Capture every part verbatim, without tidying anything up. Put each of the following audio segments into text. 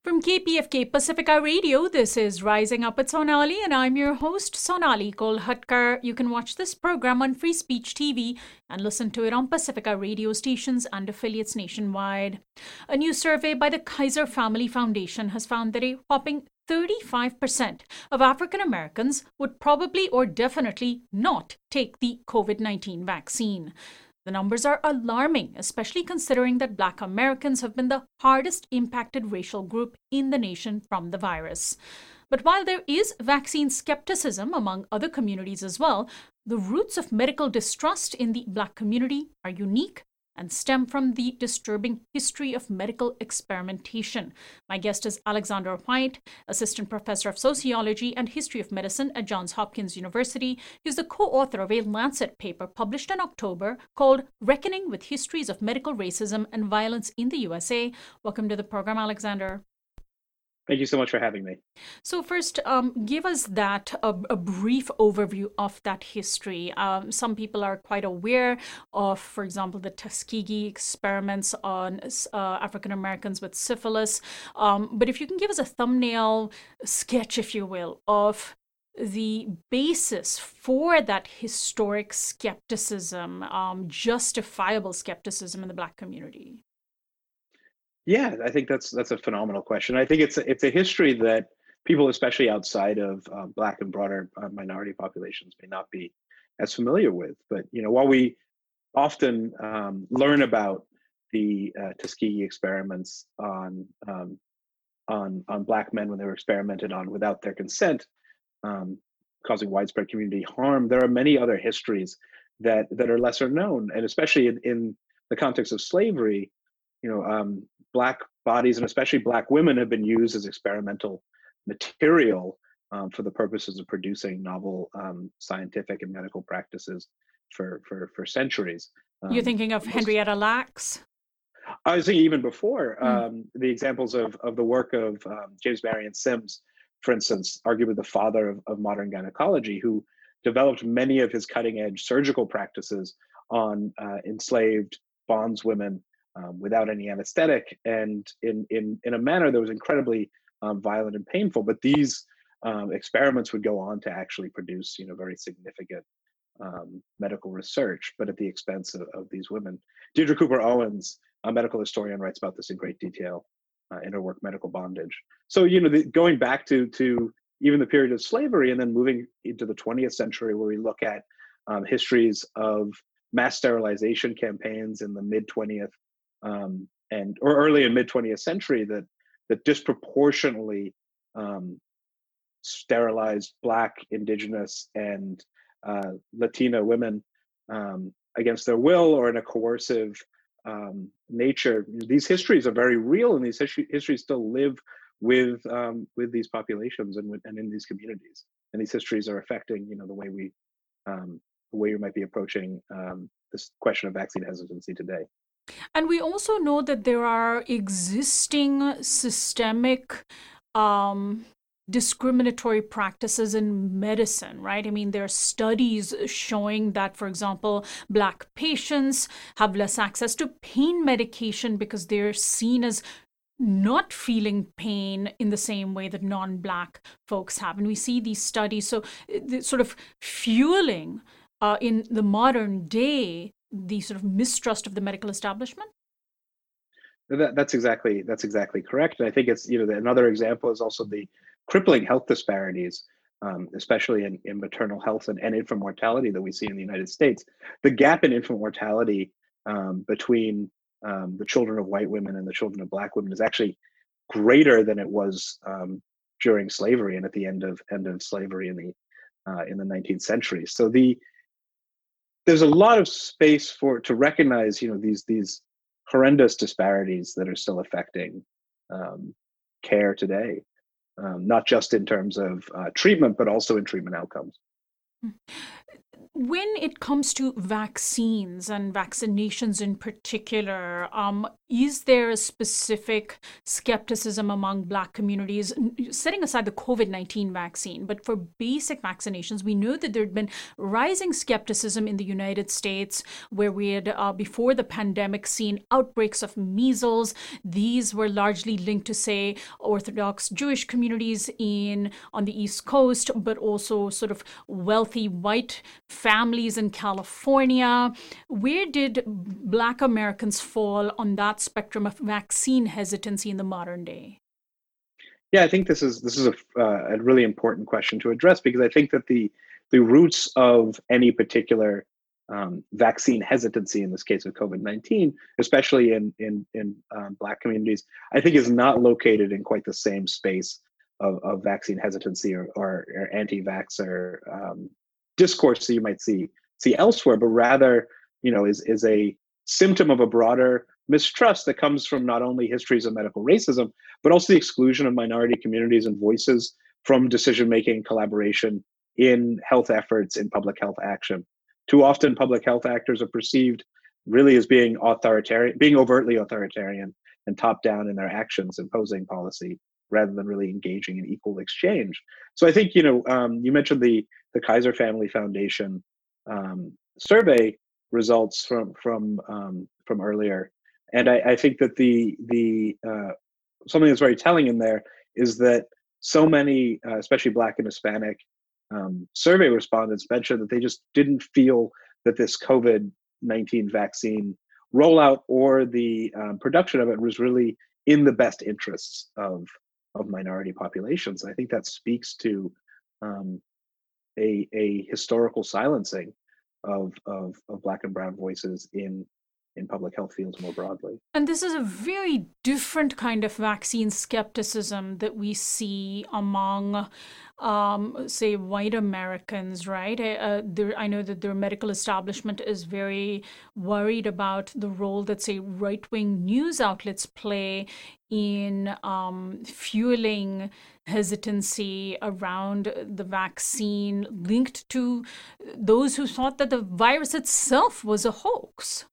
From K P F K Pacifica Radio, this is Rising Up with Sonali, and I'm your host, Sonali Kolhatkar. You can watch this program on Free Speech T V and listen to it on Pacifica radio stations and affiliates nationwide. A new survey by the Kaiser Family Foundation has found that a whopping thirty-five percent of African Americans would probably or definitely not take the COVID nineteen vaccine. The numbers are alarming, especially considering that Black Americans have been the hardest impacted racial group in the nation from the virus. But while there is vaccine skepticism among other communities as well, the roots of medical distrust in the Black community are unique and stem from the disturbing history of medical experimentation. My guest is Alexander White, Assistant Professor of Sociology and History of Medicine at Johns Hopkins University. He's the co-author of a Lancet paper published in October called Reckoning with Histories of Medical Racism and Violence in the U S A. Welcome to the program, Alexander. Thank you so much for having me. So first, um, give us that, a, a brief overview of that history. Um, some people are quite aware of, for example, the Tuskegee experiments on uh, African Americans with syphilis. Um, but if you can give us a thumbnail sketch, if you will, of the basis for that historic skepticism, um, justifiable skepticism in the Black community. Yeah, I think that's that's a phenomenal question. I think it's a, it's a history that people, especially outside of uh, Black and broader uh, minority populations, may not be as familiar with. But you know, while we often um, learn about the uh, Tuskegee experiments on um, on on Black men when they were experimented on without their consent, um, causing widespread community harm, there are many other histories that that are lesser known, and especially in, in the context of slavery. You know, um, Black bodies and especially Black women have been used as experimental material um, for the purposes of producing novel um, scientific and medical practices for for for centuries. Um, You're thinking of Henrietta Lacks? I was thinking even before Mm. um, the examples of of the work of um, James Marion Sims, for instance, arguably the father of, of modern gynecology, who developed many of his cutting edge surgical practices on uh, enslaved bondswomen. Um, without any anesthetic, and in in in a manner that was incredibly um, violent and painful. But these um, experiments would go on to actually produce, you know, very significant um, medical research, but at the expense of, of these women. Deirdre Cooper Owens, a medical historian, writes about this in great detail uh, in her work Medical Bondage. So, you know, the, going back to to even the period of slavery, and then moving into the twentieth century, where we look at um, histories of mass sterilization campaigns in the mid twentieth. Um, and or early and mid twentieth century that that disproportionately um, sterilized Black, Indigenous, and uh, Latina women um, against their will or in a coercive um, nature. These histories are very real, and these history, histories still live with um, with these populations and with, and in these communities. And these histories are affecting, you know, the way we um, the way we might be approaching um, this question of vaccine hesitancy today. And we also know that there are existing systemic um, discriminatory practices in medicine, right? I mean, there are studies showing that, for example, Black patients have less access to pain medication because they're seen as not feeling pain in the same way that non-Black folks have. And we see these studies, so it's sort of fueling uh, in the modern day the sort of mistrust of the medical establishment? That, that's exactly that's exactly correct. And I think it's, you know, another example is also the crippling health disparities, um, especially in, in maternal health and, and infant mortality that we see in the United States. The gap in infant mortality um, between um, the children of white women and the children of Black women is actually greater than it was um, during slavery and at the end of end of slavery in the uh, in the nineteenth century. So the there's a lot of space for to recognize, you know, these these horrendous disparities that are still affecting um, care today, um, not just in terms of uh, treatment, but also in treatment outcomes. When it comes to vaccines and vaccinations in particular, um, is there a specific skepticism among Black communities, n- setting aside the COVID nineteen vaccine, but for basic vaccinations? We know that there had been rising skepticism in the United States, where we had, uh, before the pandemic, seen outbreaks of measles. These were largely linked to, say, Orthodox Jewish communities in on the East Coast, but also sort of wealthy white families in California. Where did Black Americans fall on that spectrum of vaccine hesitancy in the modern day? Yeah, I think this is this is a, uh, a really important question to address, because I think that the the roots of any particular um, vaccine hesitancy, in this case of COVID nineteen, especially in in in um, Black communities, I think is not located in quite the same space of, of vaccine hesitancy or, or, or anti-vaxxer um, discourse that you might see see elsewhere, but rather, you know, is is a symptom of a broader mistrust that comes from not only histories of medical racism, but also the exclusion of minority communities and voices from decision making and collaboration in health efforts, in public health action. Too often, public health actors are perceived really as being authoritarian, being overtly authoritarian and top down in their actions, imposing policy rather than really engaging in equal exchange. So I think, you know, um, you mentioned the the Kaiser Family Foundation um, survey results from from um, from earlier, and I, I think that the the uh, something that's very telling in there is that so many, uh, especially Black and Hispanic um, survey respondents, mentioned that they just didn't feel that this COVID nineteen vaccine rollout or the um, production of it was really in the best interests of of minority populations. I think that speaks to um, a a historical silencing of, of of Black and Brown voices in in public health fields more broadly. And this is a very different kind of vaccine skepticism that we see among, um, say, white Americans, right? Uh, uh, there, I know that their medical establishment is very worried about the role that, say, right wing news outlets play in um, fueling hesitancy around the vaccine, linked to those who thought that the virus itself was a hoax.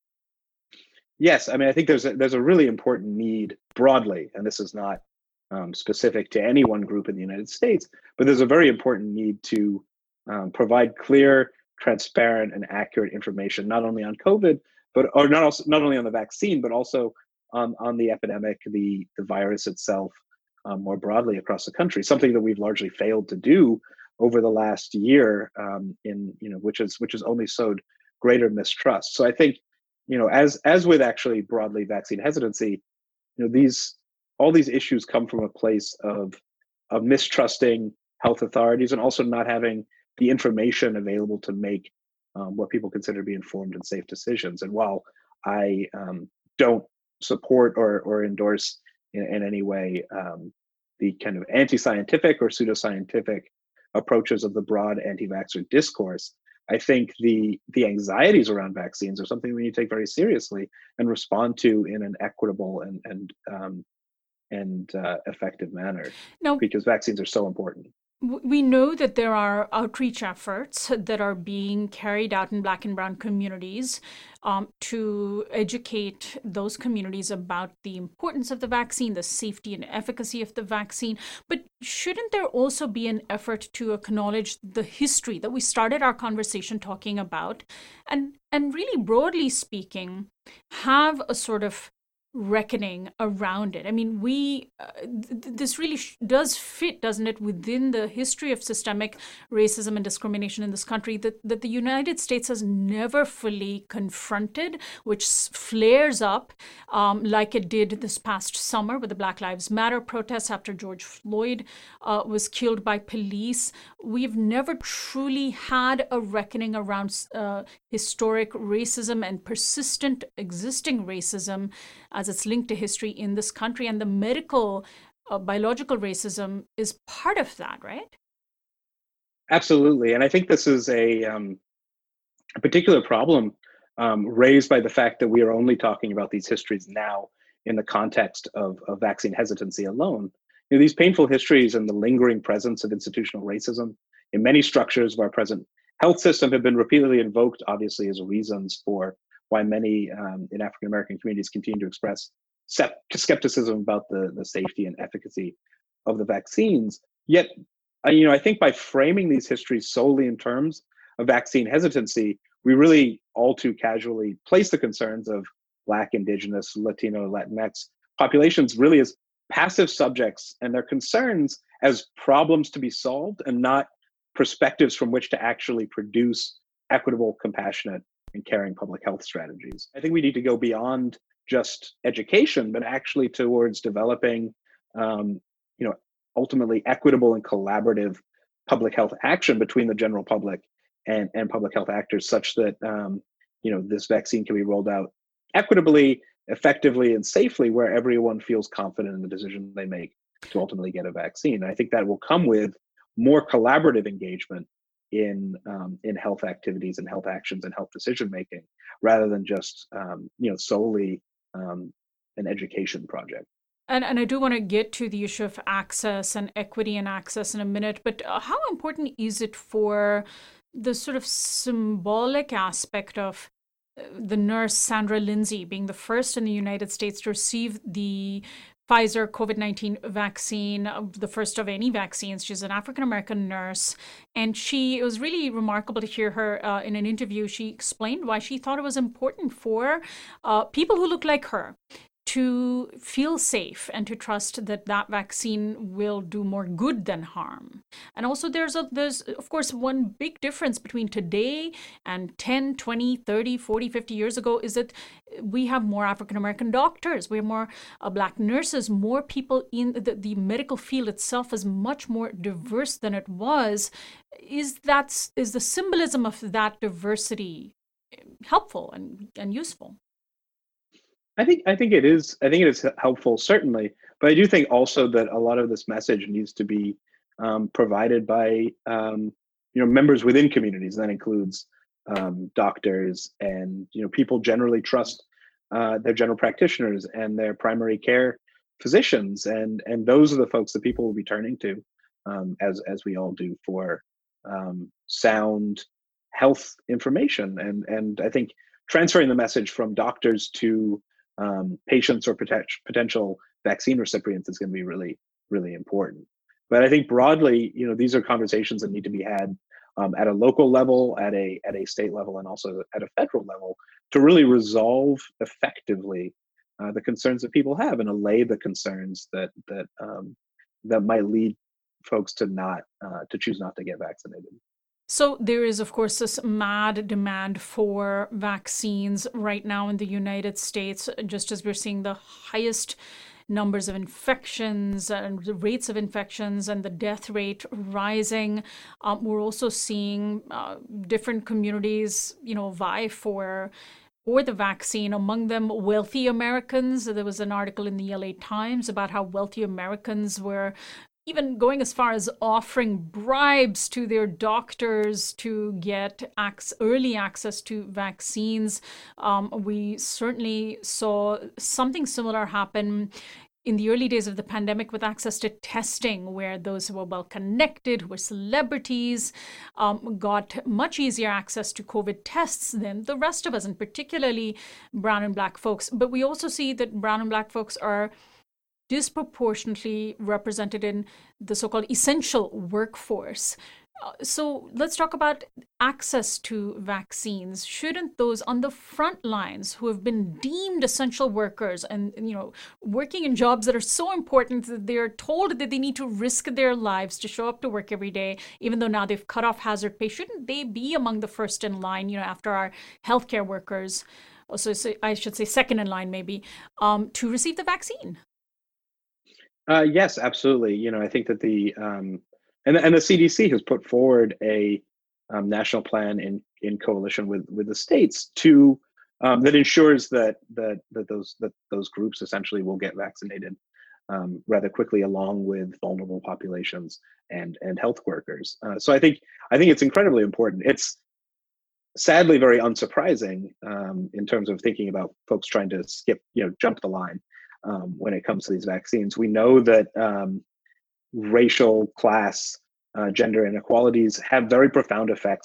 Yes, I mean, I think there's a, there's a really important need broadly, and this is not um, specific to any one group in the United States, but there's a very important need to um, provide clear, transparent, and accurate information, not only on COVID, but or not also not only on the vaccine, but also on on the epidemic, the the virus itself, um, more broadly across the country. Something that we've largely failed to do over the last year, um, in you know, which is which has only sowed greater mistrust. So I think, you know, as as with actually broadly vaccine hesitancy, you know, these all these issues come from a place of of mistrusting health authorities and also not having the information available to make um, what people consider to be informed and safe decisions. And while I um, don't support or or endorse in, in any way um, the kind of anti-scientific or pseudoscientific approaches of the broad anti-vaxxer discourse, I think the the anxieties around vaccines are something we need to take very seriously and respond to in an equitable and and um, and uh, effective manner, Now, because vaccines are so important. W- We know that there are outreach efforts that are being carried out in Black and Brown communities um, to educate those communities about the importance of the vaccine, the safety and efficacy of the vaccine. But shouldn't there also be an effort to acknowledge the history that we started our conversation talking about, and and really broadly speaking, have a sort of reckoning around it? I mean, we uh, th- this really sh- does fit, doesn't it, within the history of systemic racism and discrimination in this country, that, that the United States has never fully confronted, which s- flares up um, like it did this past summer with the Black Lives Matter protests after George Floyd uh, was killed by police. We've never truly had a reckoning around uh, historic racism and persistent existing racism as it's linked to history in this country. And the medical, uh, biological racism is part of that, right? Absolutely, and I think this is a, um, a particular problem um, raised by the fact that we are only talking about these histories now in the context of, of vaccine hesitancy alone. You know, these painful histories and the lingering presence of institutional racism in many structures of our present health system have been repeatedly invoked, obviously, as reasons for why many um, in African American communities continue to express skepticism about the, the safety and efficacy of the vaccines. Yet, you know, I think by framing these histories solely in terms of vaccine hesitancy, we really all too casually place the concerns of Black, Indigenous, Latino, Latinx populations really as passive subjects and their concerns as problems to be solved and not perspectives from which to actually produce equitable, compassionate, and caring public health strategies. I think we need to go beyond just education, but actually towards developing, um, you know, ultimately equitable and collaborative public health action between the general public and, and public health actors, such that um, you know, this vaccine can be rolled out equitably, effectively, and safely where everyone feels confident in the decision they make to ultimately get a vaccine. And I think that will come with more collaborative engagement in um, in health activities and health actions and health decision making, rather than just um, you know solely um, an education project. And, and I do want to get to the issue of access and equity and access in a minute, but uh, how important is it for the sort of symbolic aspect of uh, the nurse Sandra Lindsay being the first in the United States to receive the Pfizer COVID nineteen vaccine, uh, the first of any vaccines? She's an African-American nurse, and she, it was really remarkable to hear her uh, in an interview. She explained why she thought it was important for uh, people who look like her to feel safe and to trust that that vaccine will do more good than harm. And also there's, a, there's of course, one big difference between today and ten, twenty, thirty, forty, fifty years ago is that we have more African-American doctors, we have more uh, Black nurses, more people in the, the medical field itself is much more diverse than it was. Is that, is the symbolism of that diversity helpful and, and useful? I think I think it is. I think it is helpful, certainly. But I do think also that a lot of this message needs to be um, provided by um, you know members within communities. And that includes um, doctors and you know people generally trust uh, their general practitioners and their primary care physicians, and and those are the folks that people will be turning to, um, as as we all do, for um, sound health information. And and I think transferring the message from doctors to Um, patients or poten- potential vaccine recipients is going to be really, really important. But I think broadly, you know, these are conversations that need to be had um, at a local level, at a at a state level, and also at a federal level to really resolve effectively uh, the concerns that people have and allay the concerns that that um, that might lead folks to not uh, to choose not to get vaccinated. So there is, of course, this mad demand for vaccines right now in the United States, just as we're seeing the highest numbers of infections and the rates of infections and the death rate rising. Um, we're also seeing uh, different communities, you know, vie for for the vaccine, among them wealthy Americans. There was an article in the L A Times about how wealthy Americans were even going as far as offering bribes to their doctors to get ac- early access to vaccines. Um, we certainly saw something similar happen in the early days of the pandemic with access to testing, where those who were well connected, who were celebrities, um, got much easier access to COVID tests than the rest of us, and particularly brown and Black folks. But we also see that brown and Black folks are disproportionately represented in the so-called essential workforce. Uh, so let's talk about access to vaccines. Shouldn't those on the front lines who have been deemed essential workers and, you know, working in jobs that are so important that they're told that they need to risk their lives to show up to work every day, even though now they've cut off hazard pay, shouldn't they be among the first in line, you know, after our healthcare workers, also I should say second in line maybe, um, to receive the vaccine? Uh, yes, absolutely. You know, I think that the um, and and the C D C has put forward a um, national plan in in coalition with with the states to um, that ensures that that that those that those groups essentially will get vaccinated um, rather quickly, along with vulnerable populations and and health workers. Uh, so I think I think it's incredibly important. It's sadly very unsurprising um, in terms of thinking about folks trying to skip, you know, jump the line. Um, when it comes to these vaccines, we know that um, racial, class, uh, gender inequalities have very profound effects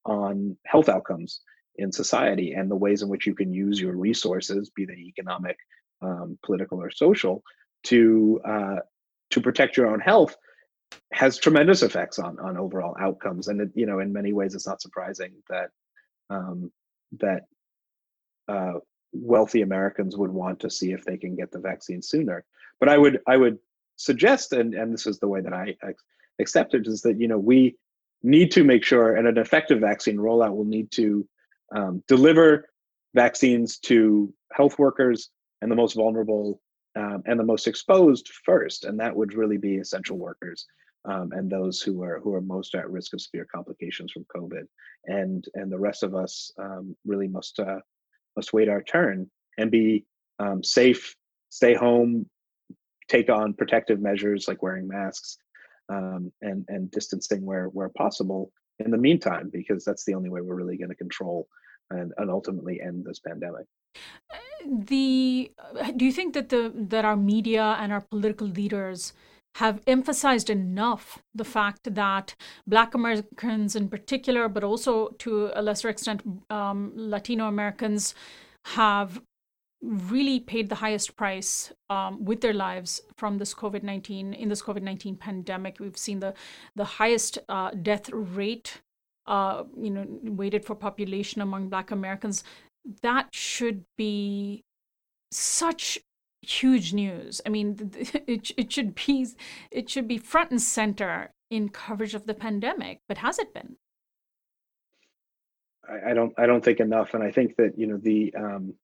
on health outcomes in society and the ways in which you can use your resources, be they economic, um, political, or social, to uh, to protect your own health, has tremendous effects on on overall outcomes. And it, you know, in many ways, it's not surprising that um, that uh, wealthy Americans would want to see if they can get the vaccine sooner. But I would I would suggest, and and this is the way that I accept it, is that you know we need to make sure, and an effective vaccine rollout will need to um, deliver vaccines to health workers and the most vulnerable um, and the most exposed first, and that would really be essential workers um, and those who are who are most at risk of severe complications from COVID, and and the rest of us um, really must uh, must wait our turn and be um, safe, stay home, take on protective measures like wearing masks um, and and distancing where where possible in the meantime, because that's the only way we're really going to control and, and ultimately end this pandemic. The do you think that the that our media and our political leaders have emphasized enough the fact that Black Americans in particular, but also to a lesser extent um, Latino Americans, have really paid the highest price um, with their lives from this COVID nineteen in this COVID nineteen pandemic? We've seen the the highest uh, death rate, uh, you know, weighted for population among Black Americans. That should be such huge news. I mean, it it should be it should be front and center in coverage of the pandemic. But has it been? I, I don't I don't think enough, and I think that you know the um,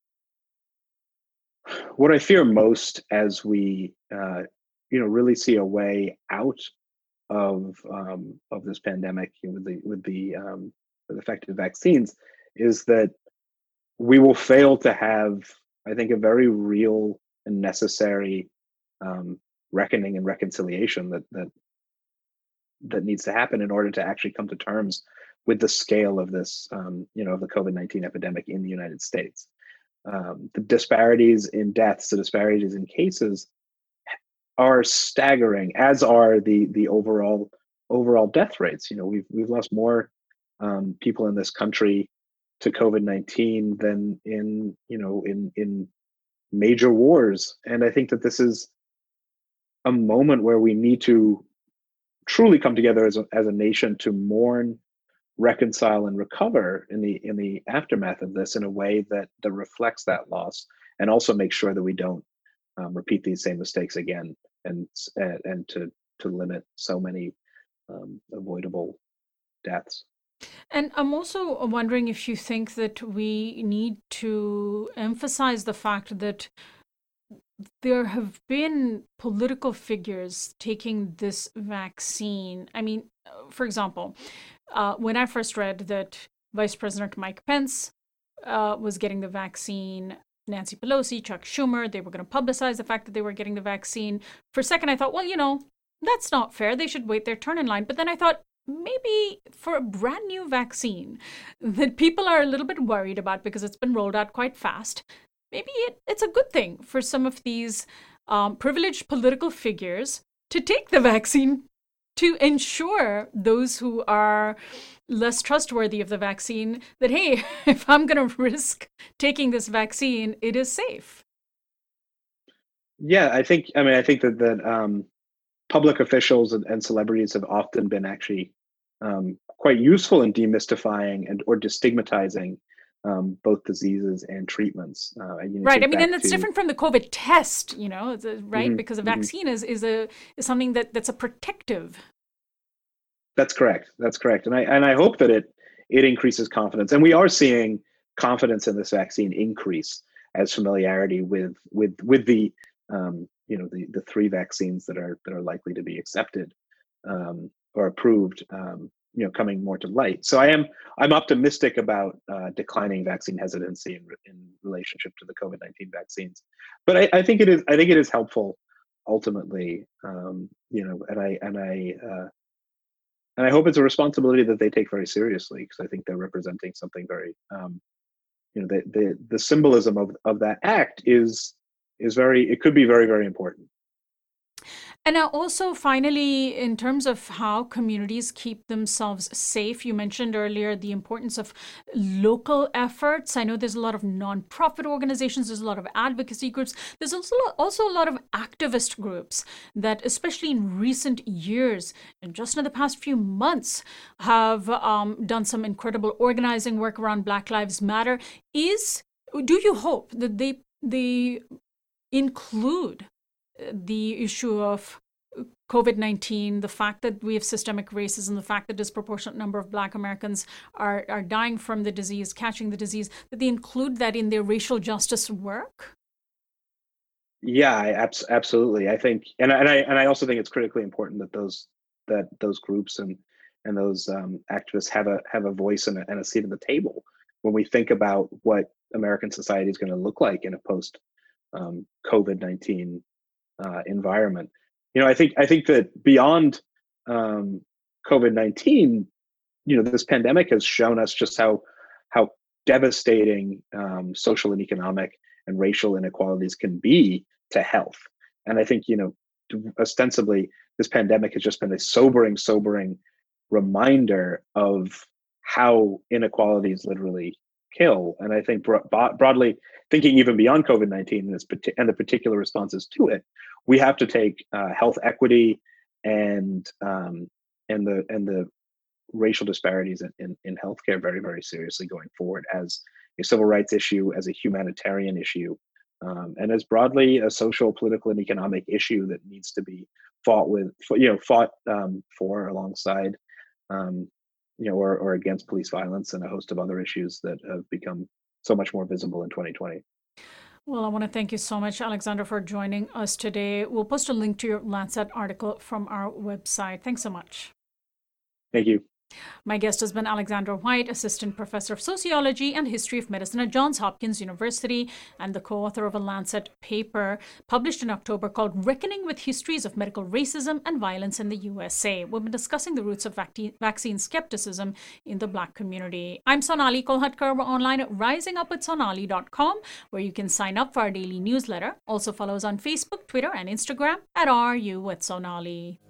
what I fear most as we uh, you know really see a way out of um, of this pandemic with the with the um, with effective vaccines is that we will fail to have, I think, a very real and necessary um, reckoning and reconciliation that that that needs to happen in order to actually come to terms with the scale of this, um, you know, of the COVID nineteen epidemic in the United States. Um, the disparities in deaths, the disparities in cases, are staggering, as are the the overall overall death rates. You know, we've we've lost more um, people in this country to COVID nineteen than in you know in in major wars, and I think that this is a moment where we need to truly come together as a, as a nation to mourn, reconcile, and recover in the in the aftermath of this in a way that that reflects that loss, and also make sure that we don't um, repeat these same mistakes again, and and, and to to limit so many um, avoidable deaths. And I'm also wondering if you think that we need to emphasize the fact that there have been political figures taking this vaccine. I mean, uh, for example, uh, when I first read that Vice President Mike Pence uh, was getting the vaccine, Nancy Pelosi, Chuck Schumer, they were going to publicize the fact that they were getting the vaccine. For a second, I thought, well, you know, that's not fair. They should wait their turn in line. But then I thought, maybe for a brand new vaccine that people are a little bit worried about because it's been rolled out quite fast, maybe it, it's a good thing for some of these um, privileged political figures to take the vaccine to ensure those who are less trustworthy of the vaccine that, hey, if I'm going to risk taking this vaccine, it is safe. Yeah, I think, I mean, I think that, that um, public officials and, and celebrities have often been actually um, quite useful in demystifying and or destigmatizing um, both diseases and treatments. Uh, and right. I mean, and that's to, different from the COVID test, you know, a, right? Mm-hmm, because a mm-hmm. vaccine is is a is something that that's a protective. That's correct. That's correct. And I and I hope that it it increases confidence, and we are seeing confidence in this vaccine increase as familiarity with with with the um, you know the the three vaccines that are that are likely to be accepted um, or approved, um, you know, coming more to light. So I am I'm optimistic about uh, declining vaccine hesitancy in, in relationship to the COVID nineteen vaccines. But I, I think it is I think it is helpful ultimately, um, you know, and I and I uh, and I hope it's a responsibility that they take very seriously, because I think they're representing something very, um, you know, the the the symbolism of of that act is is very it could be very very important. And now also, finally, in terms of how communities keep themselves safe, you mentioned earlier the importance of local efforts. I know there's a lot of nonprofit organizations, there's a lot of advocacy groups, there's also, also a lot of activist groups that, especially in recent years and just in the past few months, have um, done some incredible organizing work around Black Lives Matter. Is do you hope that they they include the issue of COVID nineteen, the fact that we have systemic racism, the fact that a disproportionate number of Black Americans are, are dying from the disease, catching the disease, that they include that in their racial justice work? Yeah, I, abs- absolutely. I think, and I, and I and I also think it's critically important that those that those groups and and those um, activists have a have a voice and a, and a seat at the table when we think about what American society is going to look like in a post um, COVID nineteen uh, environment. You know, I think I think that beyond um, COVID nineteen, you know, this pandemic has shown us just how how devastating um, social and economic and racial inequalities can be to health. And I think, you know, ostensibly, this pandemic has just been a sobering, sobering reminder of how inequalities literally kill. And I think bro- broadly, thinking even beyond COVID nineteen and, this, and the particular responses to it, we have to take uh, health equity and um, and the and the racial disparities in, in, in healthcare very, very seriously going forward as a civil rights issue, as a humanitarian issue, um, and as broadly a social, political, and economic issue that needs to be fought with, you know, fought um, for alongside, um, you know, or, or against police violence and a host of other issues that have become so much more visible in twenty twenty. Well, I want to thank you so much, Alexander, for joining us today. We'll post a link to your Lancet article from our website. Thanks so much. Thank you. My guest has been Alexander White, Assistant Professor of Sociology and History of Medicine at Johns Hopkins University and the co-author of a Lancet paper published in October called Reckoning with Histories of Medical Racism and Violence in the U S A. We've been discussing the roots of vac- vaccine skepticism in the Black community. I'm Sonali Kolhatkar. We're online at rising up with sonali dot com, where you can sign up for our daily newsletter. Also follow us on Facebook, Twitter, and Instagram at R U with Sonali.